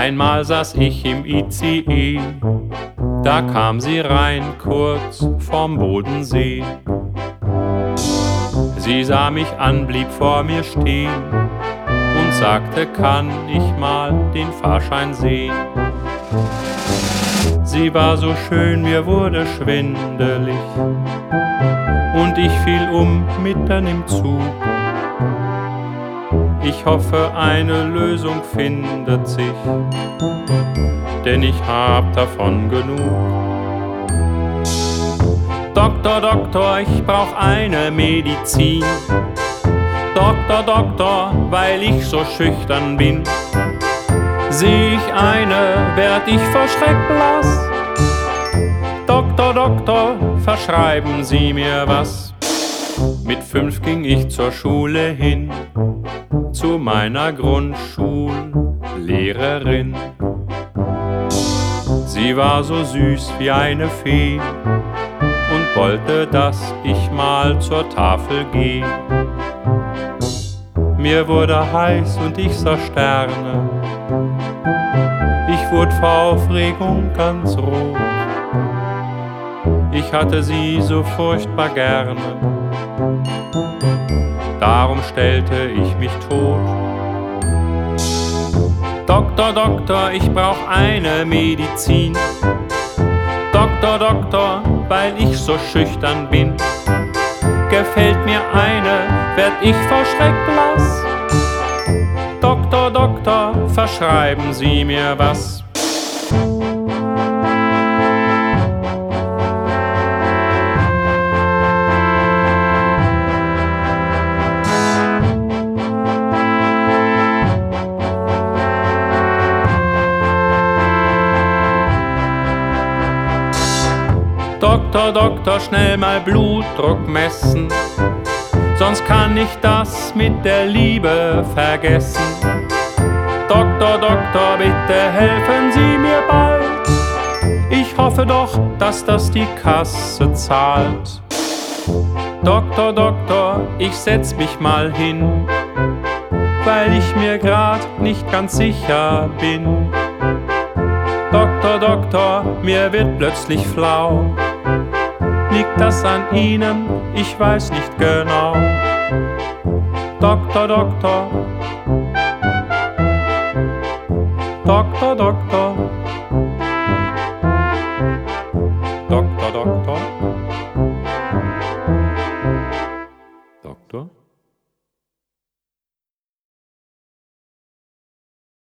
Einmal saß ich im ICE, da kam sie rein, kurz vorm Bodensee. Sie sah mich an, blieb vor mir stehen und sagte, kann ich mal den Fahrschein sehen? Sie war so schön, mir wurde schwindelig und ich fiel mitten im Zug. Ich hoffe, eine Lösung findet sich, denn ich hab davon genug. Doktor, Doktor, ich brauch eine Medizin. Doktor, Doktor, weil ich so schüchtern bin. Seh ich eine, werd ich vor Schreck blass. Doktor, Doktor, verschreiben Sie mir was. Mit 5 ging ich zur Schule hin, zu meiner Grundschullehrerin. Sie war so süß wie eine Fee und wollte, dass ich mal zur Tafel geh. Mir wurde heiß und ich sah Sterne. Ich wurde vor Aufregung ganz rot. Ich hatte sie so furchtbar gerne. Darum stellte ich mich tot. Doktor, Doktor, ich brauch eine Medizin. Doktor, Doktor, weil ich so schüchtern bin. Gefällt mir eine, werd ich vor Schreck blass. Doktor, Doktor, verschreiben Sie mir was. Doktor, Doktor, schnell mal Blutdruck messen, sonst kann ich das mit der Liebe vergessen. Doktor, Doktor, bitte helfen Sie mir bald. Ich hoffe doch, dass das die Kasse zahlt. Doktor, Doktor, ich setz mich mal hin, weil ich mir grad nicht ganz sicher bin. Doktor, Doktor, mir wird plötzlich flau. Liegt das an Ihnen? Ich weiß nicht genau. Doktor, Doktor, Doktor, Doktor, Doktor, Doktor.